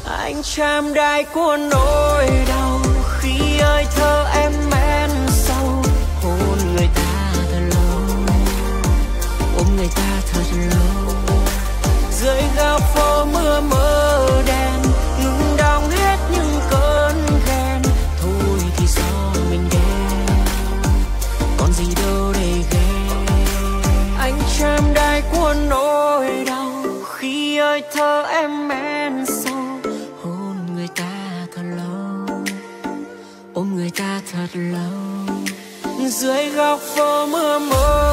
Anh chạm đáy của nỗi đau khi hơi thở em men sâu, hôn người ta thật lâu, ôm người ta thật lâu. Dưới góc phố mưa mơ đen ngừng đong hết những cơn ghen, thôi thì do mình đen, còn gì đâu để ghen. Anh chạm đáy của nỗi đau khi hơi thở em men sâu, hôn người ta thật lâu, ôm người ta thật lâu. Dưới góc phố mưa mơ